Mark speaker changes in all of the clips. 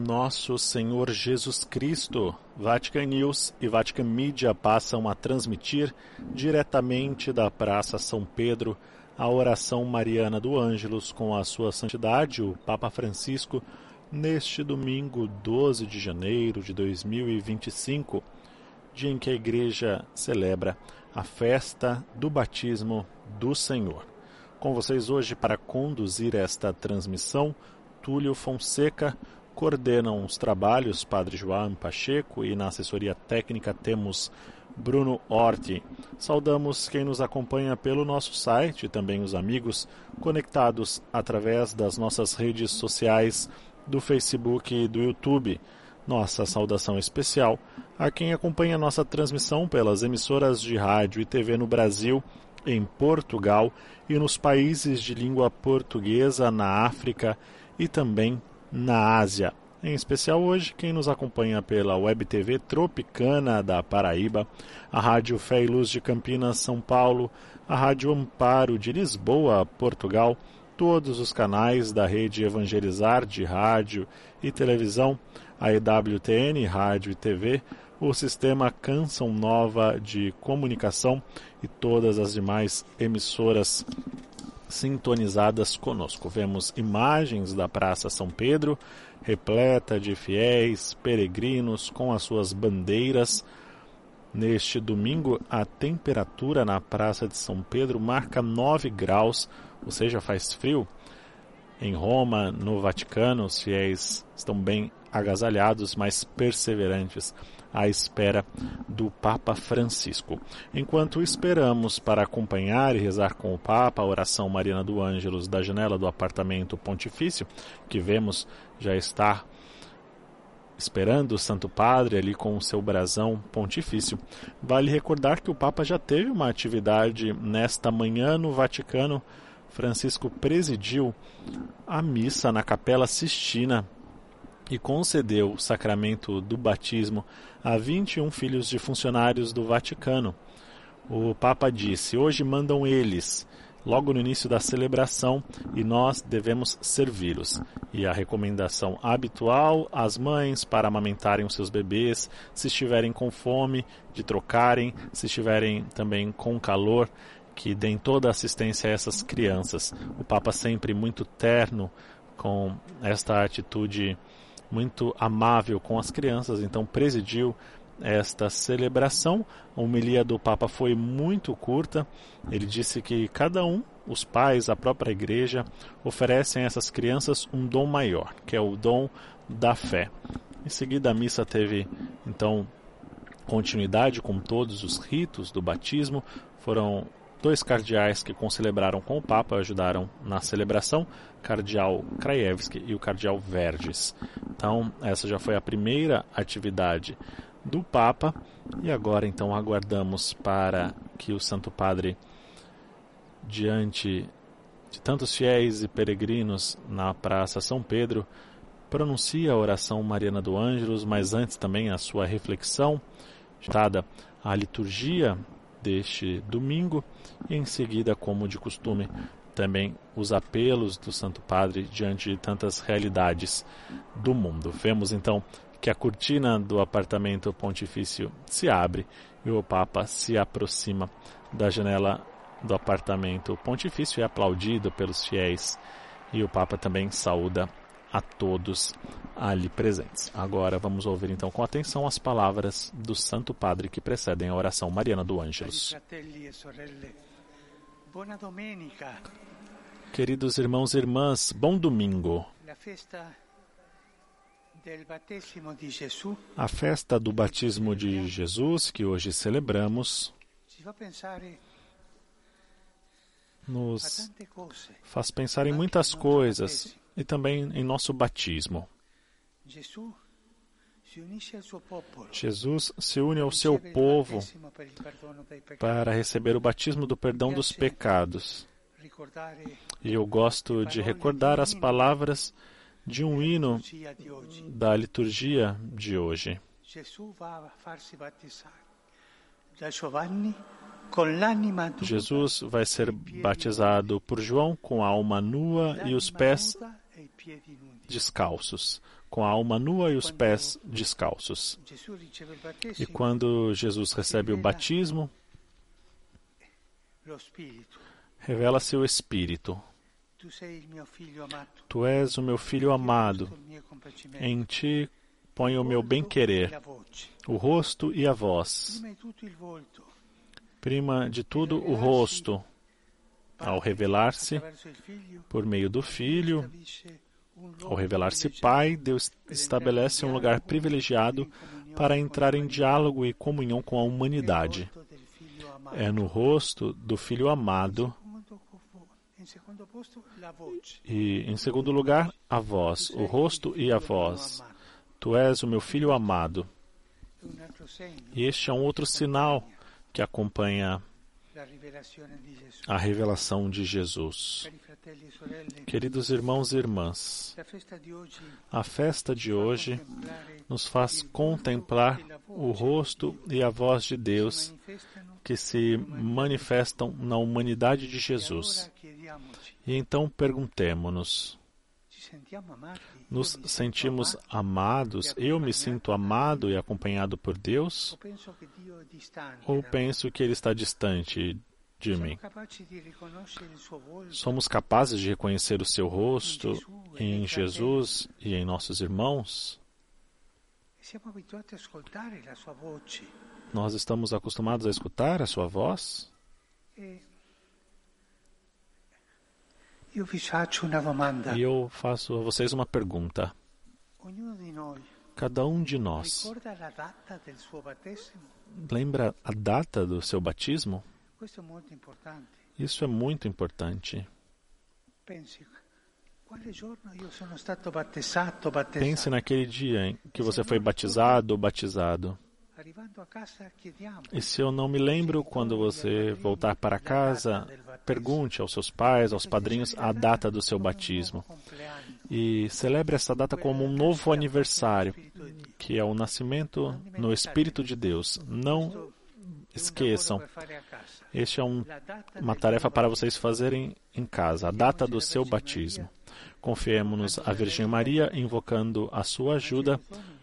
Speaker 1: Nosso Senhor Jesus Cristo, Vatican News e Vatican Media passam a transmitir diretamente da Praça São Pedro a oração mariana do Ângelus com a sua santidade, o Papa Francisco, neste domingo 12 de janeiro de 2025, dia em que a Igreja celebra a festa do batismo do Senhor. Com vocês hoje para conduzir esta transmissão, Túlio Fonseca. Coordenam os trabalhos Padre João Pacheco e na assessoria técnica temos Bruno Orti. Saudamos quem nos acompanha pelo nosso site e também os amigos conectados através das nossas redes sociais do Facebook e do YouTube. Nossa saudação especial a quem acompanha nossa transmissão pelas emissoras de rádio e TV no Brasil, em Portugal e nos países de língua portuguesa na África e também na Ásia. Em especial hoje, quem nos acompanha pela Web TV Tropicana da Paraíba, a Rádio Fé e Luz de Campinas, São Paulo, a Rádio Amparo de Lisboa, Portugal, todos os canais da rede Evangelizar de rádio e televisão, a EWTN, rádio e TV, o sistema Canção Nova de comunicação e todas as demais emissoras sintonizadas conosco. Vemos imagens da Praça São Pedro, repleta de fiéis, peregrinos com as suas bandeiras. Neste domingo, a temperatura na Praça de São Pedro marca 9 graus, ou seja, faz frio. Em Roma, no Vaticano, os fiéis estão bem agasalhados, mas perseverantes à espera do Papa Francisco. Enquanto esperamos para acompanhar e rezar com o Papa a oração mariana do Ângelus da janela do apartamento pontifício, que vemos já está esperando o Santo Padre ali com o seu brasão pontifício, vale recordar que o Papa já teve uma atividade nesta manhã no Vaticano. Francisco presidiu a missa na Capela Sistina e concedeu o sacramento do batismo a 21 filhos de funcionários do Vaticano. O Papa disse: hoje mandam eles, logo no início da celebração, e nós devemos servi-los. E a recomendação habitual às mães para amamentarem os seus bebês, se estiverem com fome, de trocarem, se estiverem também com calor, que deem toda a assistência a essas crianças. O Papa sempre muito terno, com esta atitude muito amável com as crianças, então presidiu esta celebração. A homilia do Papa foi muito curta. Ele disse que cada um, os pais, a própria igreja, oferecem a essas crianças um dom maior, que é o dom da fé. Em seguida a missa teve, então, continuidade com todos os ritos do batismo. Foram 2 cardeais que concelebraram com o Papa, ajudaram na celebração, o cardeal Krajewski e o cardeal Verges. Então, essa já foi a primeira atividade do Papa, e agora então aguardamos para que o Santo Padre, diante de tantos fiéis e peregrinos na Praça São Pedro, pronuncie a oração mariana do Ângelus, mas antes também a sua reflexão, dada a liturgia deste domingo, e em seguida, como de costume, também os apelos do Santo Padre diante de tantas realidades do mundo. Vemos então que a cortina do apartamento pontifício se abre e o Papa se aproxima da janela do apartamento pontifício e é aplaudido pelos fiéis, e o Papa também saúda a todos ali presentes. Agora vamos ouvir então com atenção as palavras do Santo Padre que precedem a oração mariana do Ângelus. Queridos irmãos e irmãs, bom domingo. A festa do batismo de Jesus, que hoje celebramos, nos faz pensar em muitas coisas e também em nosso batismo. Jesus se une ao seu povo para receber o batismo do perdão dos pecados. E eu gosto de recordar as palavras de um hino da liturgia de hoje. Jesus vai ser batizado por João com a alma nua e os pés descalços, com a alma nua e os pés descalços. E quando Jesus recebe o batismo, revela-se o Espírito. Tu és o meu Filho amado. Em ti ponho o meu bem-querer, o rosto e a voz. Prima de tudo, o rosto. Ao revelar-se por meio do Filho, ao revelar-se Pai, Deus estabelece um lugar privilegiado para entrar em diálogo e comunhão com a humanidade. É no rosto do Filho amado. E, em segundo lugar, a voz, o rosto e a voz. Tu és o meu Filho amado. E este é um outro sinal que acompanha a revelação de Jesus. Queridos irmãos e irmãs, a festa de hoje nos faz contemplar o rosto e a voz de Deus que se manifestam na humanidade de Jesus. E então perguntemo-nos, nos sentimos amados? Eu me sinto amado e acompanhado por Deus? Ou penso que Ele está distante de mim? Somos capazes de reconhecer o seu rosto em Jesus e em nossos irmãos? Nós estamos acostumados a escutar a sua voz? E eu faço a vocês uma pergunta. Cada um de nós lembra a data do seu batismo? Isso é muito importante. Pense naquele dia em que você foi batizado ou batizado. E se eu não me lembro, quando você voltar para casa, pergunte aos seus pais, aos padrinhos, a data do seu batismo. E celebre essa data como um novo aniversário, que é o nascimento no Espírito de Deus. Não esqueçam. Este é uma tarefa para vocês fazerem em casa, a data do seu batismo. Confiemos-nos à Virgem Maria, invocando a sua ajuda.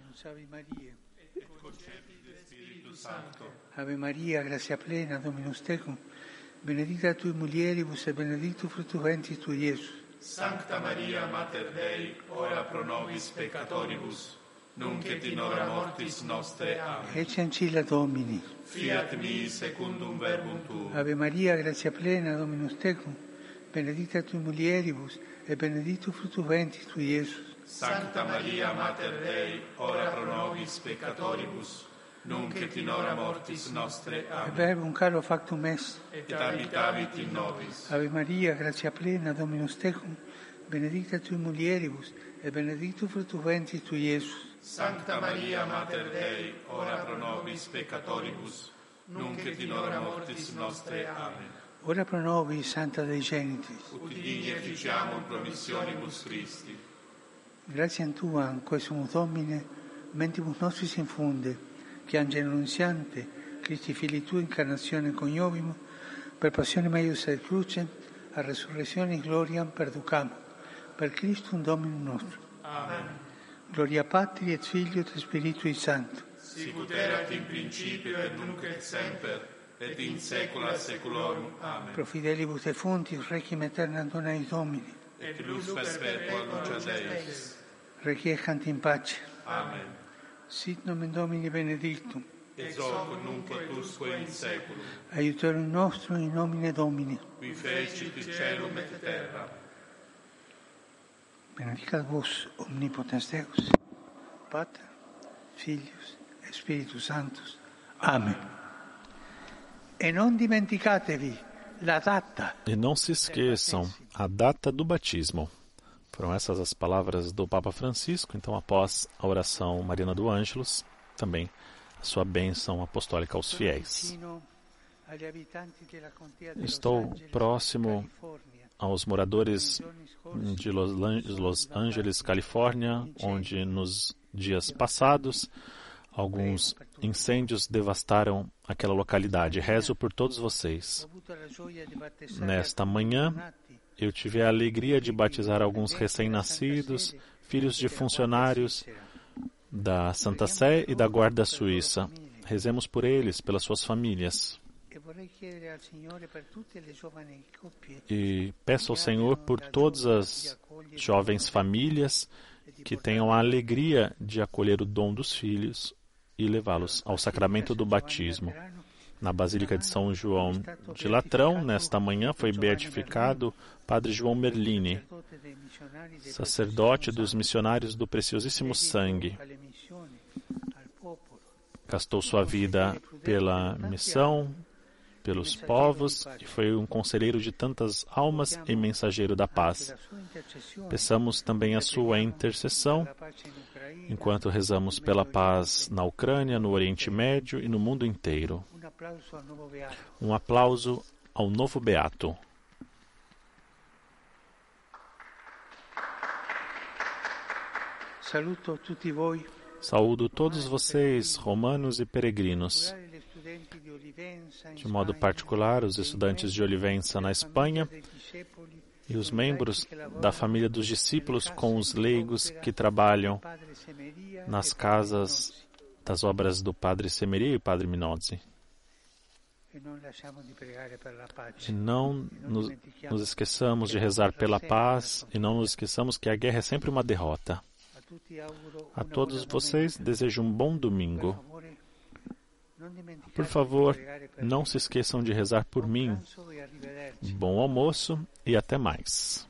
Speaker 2: Ave Maria, gratia plena, Dominus tecum, benedicta tui mulieribus et benedictus fructus ventris tui, Iesus.
Speaker 3: Sancta Maria, Mater Dei, ora pro nobis peccatoribus, nunc et in hora mortis nostre. Amen.
Speaker 2: Ecce ancilla Domini.
Speaker 3: Fiat mi secundum verbum tuum.
Speaker 2: Ave Maria, gratia plena, Dominus tecum, benedicta tui mulieribus et benedictus fructus ventris tui, Iesus.
Speaker 3: Sancta Maria, Mater Dei, ora pro nobis peccatoribus, nunc et in hora mortis nostre. Amen.
Speaker 2: Verbum caro factum est.
Speaker 3: Et habitavit in nobis.
Speaker 2: Ave Maria, gratia plena, Dominus tecum, benedicta tui mulieribus et benedictus fructus ventris tui, Iesus.
Speaker 3: Sancta Maria, Mater Dei, ora pro nobis peccatoribus, nunc et in hora mortis nostre. Amen.
Speaker 2: Ora pro nobis, Santa Dei Genitrix.
Speaker 3: Ut digni efficiamur promissionibus Christi.
Speaker 2: Gratiam Tuam, quae sumus Domine, mentibus nostris infunde, che angelo annunziante, Christi Filii Tui, incarnatione coniovimo, per passione meius et crucem, a resurrezione gloriam perducamo, per Christum Dominum nostrum.
Speaker 3: Amen.
Speaker 2: Gloria Patri et Filio et Spiritui Sancto.
Speaker 3: Sicut erat in principio et nunc et semper, et in saecula saeculorum. Amen.
Speaker 2: Pro fidelibus defunctis requiem aeternam dona eis Domini.
Speaker 3: Et lux perpetua luce Deis.
Speaker 2: Requiescant in pace.
Speaker 3: Amen.
Speaker 2: Sit nomen Domini benedictum.
Speaker 3: Ex hoc nunc et usque in saeculum.
Speaker 2: Aiutorium nostrum in nomine Domini.
Speaker 3: Qui fecit caelum et terra.
Speaker 2: Benedicat vos omnipotens Deus, Pater, Filius et Spiritus Sanctus. Amen. E non dimenticatevi la data.
Speaker 1: E não se esqueçam a data do batismo. Foram essas as palavras do Papa Francisco. Então, após a oração mariana do Ângelus, também a sua bênção apostólica aos fiéis. Estou próximo aos moradores de Los Angeles, Califórnia, onde nos dias passados alguns incêndios devastaram aquela localidade. Rezo por todos vocês. Nesta manhã, eu tive a alegria de batizar alguns recém-nascidos, filhos de funcionários da Santa Sé e da Guarda Suíça. Rezemos por eles, pelas suas famílias. E peço ao Senhor por todas as jovens famílias que tenham a alegria de acolher o dom dos filhos e levá-los ao sacramento do batismo. Na Basílica de São João de Latrão, nesta manhã, foi beatificado Padre João Merlini, sacerdote dos missionários do Preciosíssimo Sangue. Gastou sua vida pela missão, pelos povos, e foi um conselheiro de tantas almas e mensageiro da paz. Peçamos também a sua intercessão, enquanto rezamos pela paz na Ucrânia, no Oriente Médio e no mundo inteiro. Um aplauso ao novo Beato. Saúdo todos vocês, romanos e peregrinos. De modo particular, os estudantes de Olivença, na Espanha, e os membros da família dos discípulos com os leigos que trabalham nas casas das obras do Padre Semeria e Padre Minozzi. E não nos esqueçamos de rezar pela paz e não nos esqueçamos que a guerra é sempre uma derrota. A todos vocês, desejo um bom domingo. Por favor, não se esqueçam de rezar por mim. Bom almoço e até mais.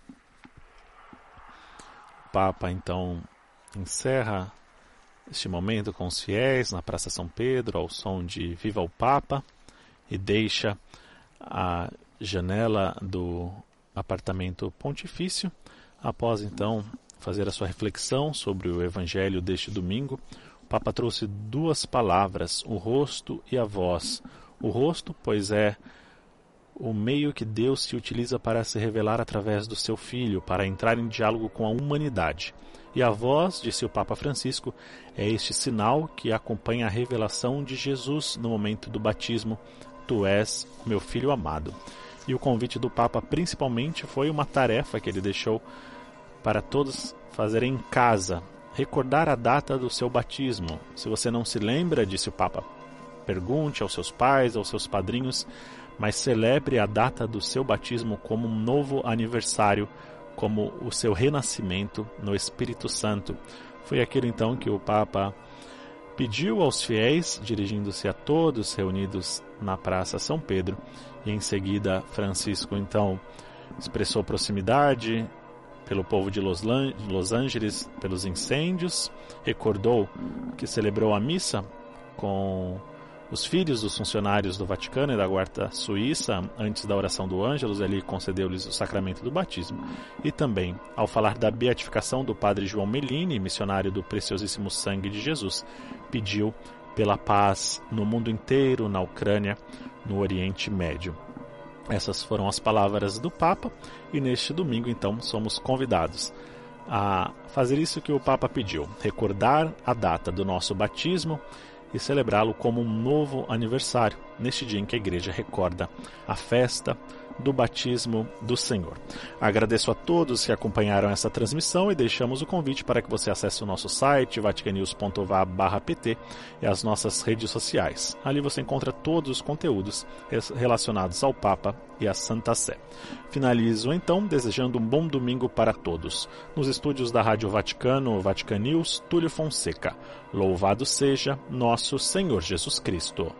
Speaker 1: O Papa, então, encerra este momento com os fiéis na Praça São Pedro, ao som de Viva o Papa, e deixa a janela do apartamento pontifício. Após, então, fazer a sua reflexão sobre o Evangelho deste domingo, o Papa trouxe duas palavras, o rosto e a voz. O rosto, pois é o meio que Deus se utiliza para se revelar através do seu Filho, para entrar em diálogo com a humanidade. E a voz, disse o Papa Francisco, é este sinal que acompanha a revelação de Jesus no momento do batismo. Tu és o meu Filho amado. E o convite do Papa principalmente foi uma tarefa que ele deixou para todos fazerem em casa, recordar a data do seu batismo. Se você não se lembra, disse o Papa, pergunte aos seus pais, aos seus padrinhos, mas celebre a data do seu batismo como um novo aniversário, como o seu renascimento no Espírito Santo. Foi aquilo então que o Papa pediu aos fiéis, dirigindo-se a todos reunidos na Praça São Pedro, e em seguida Francisco então expressou proximidade pelo povo de Los Angeles, pelos incêndios, recordou que celebrou a missa com os filhos dos funcionários do Vaticano e da Guarda Suíça antes da oração do Ângelus, ele concedeu-lhes o sacramento do batismo. E também, ao falar da beatificação do Padre João Merlini, missionário do Preciosíssimo Sangue de Jesus, pediu pela paz no mundo inteiro, na Ucrânia, no Oriente Médio. Essas foram as palavras do Papa, e neste domingo, então, somos convidados a fazer isso que o Papa pediu, recordar a data do nosso batismo e celebrá-lo como um novo aniversário, neste dia em que a Igreja recorda a festa do batismo do Senhor. Agradeço a todos que acompanharam essa transmissão e deixamos o convite para que você acesse o nosso site, vaticanews.va/pt, e as nossas redes sociais. Ali você encontra todos os conteúdos relacionados ao Papa e à Santa Sé. Finalizo então desejando um bom domingo para todos. Nos estúdios da Rádio Vaticano, Vatican News, Túlio Fonseca. Louvado seja nosso Senhor Jesus Cristo.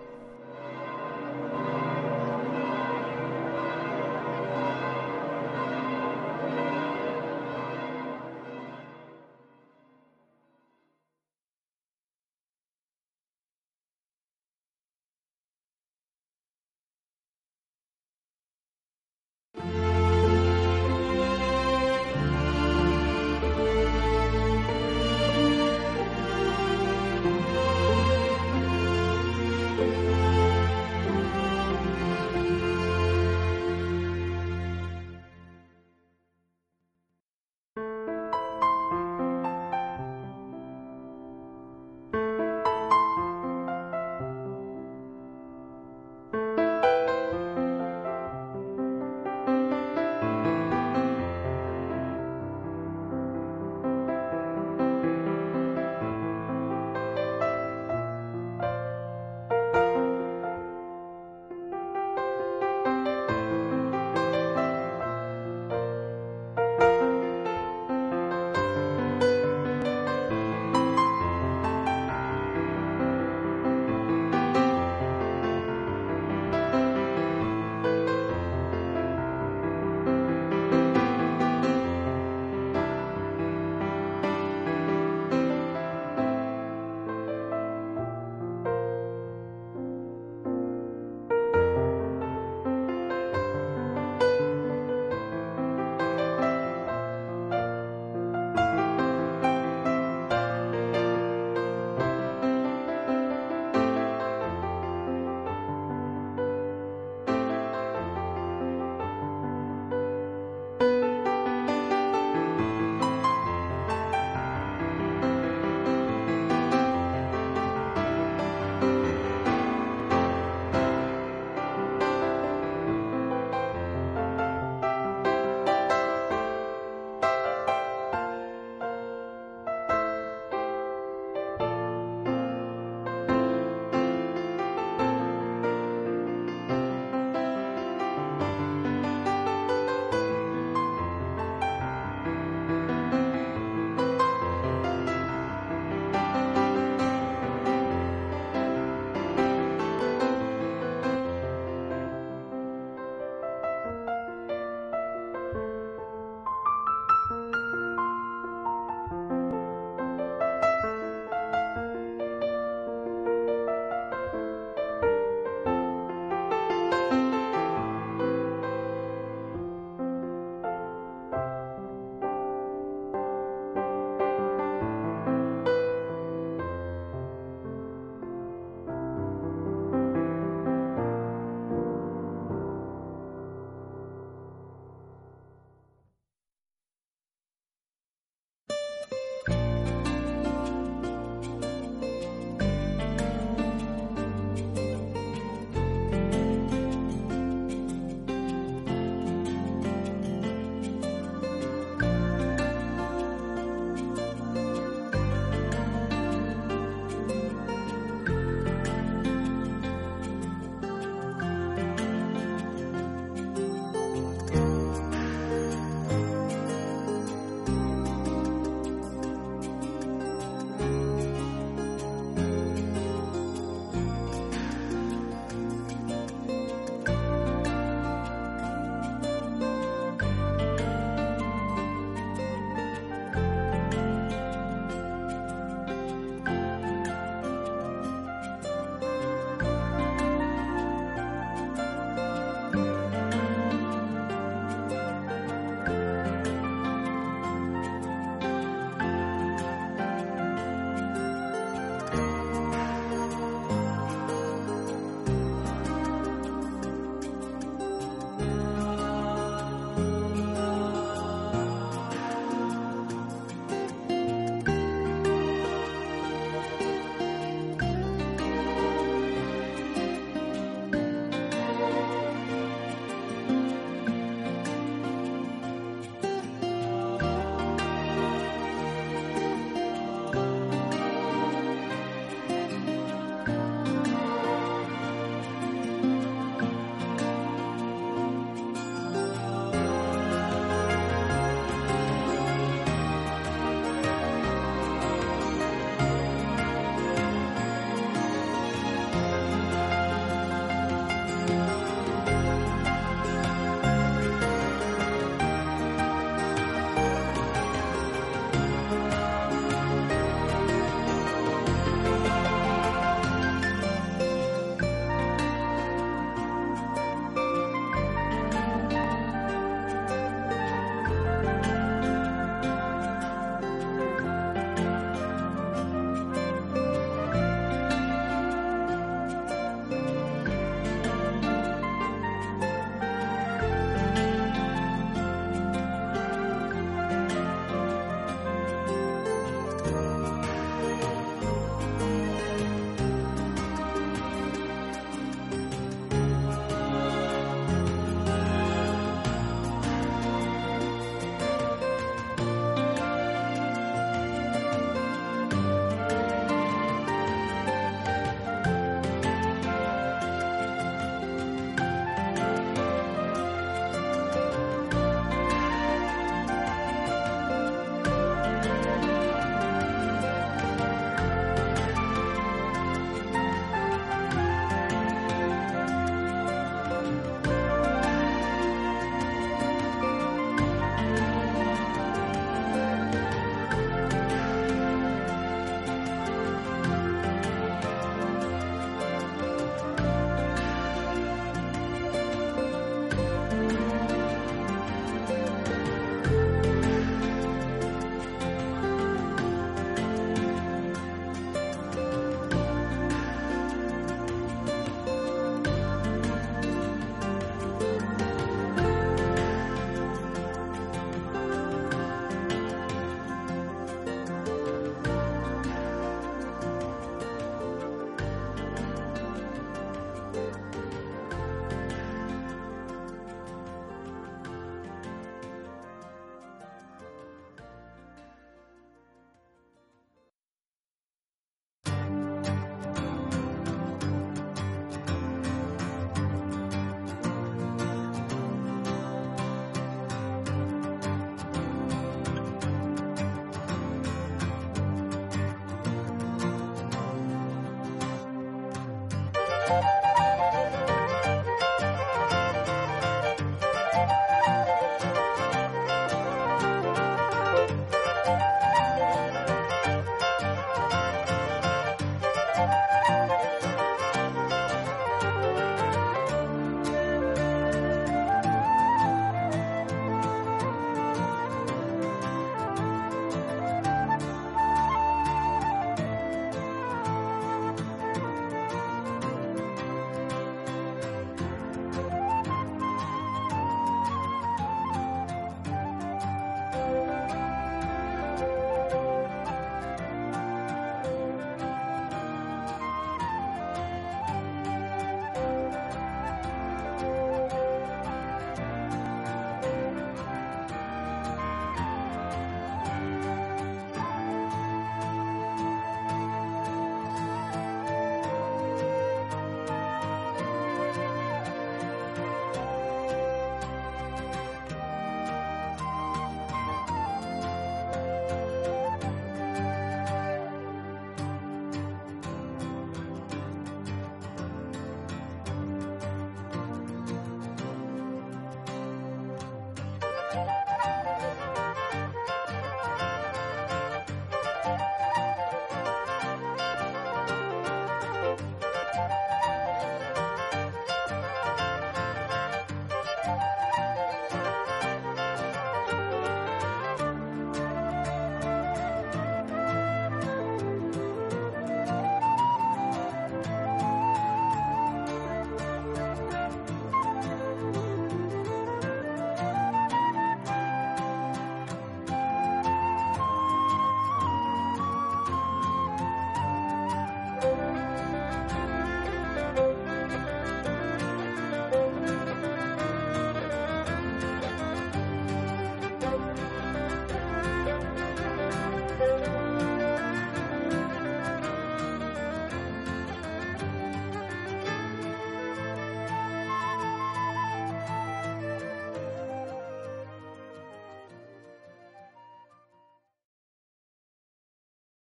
Speaker 3: Amen.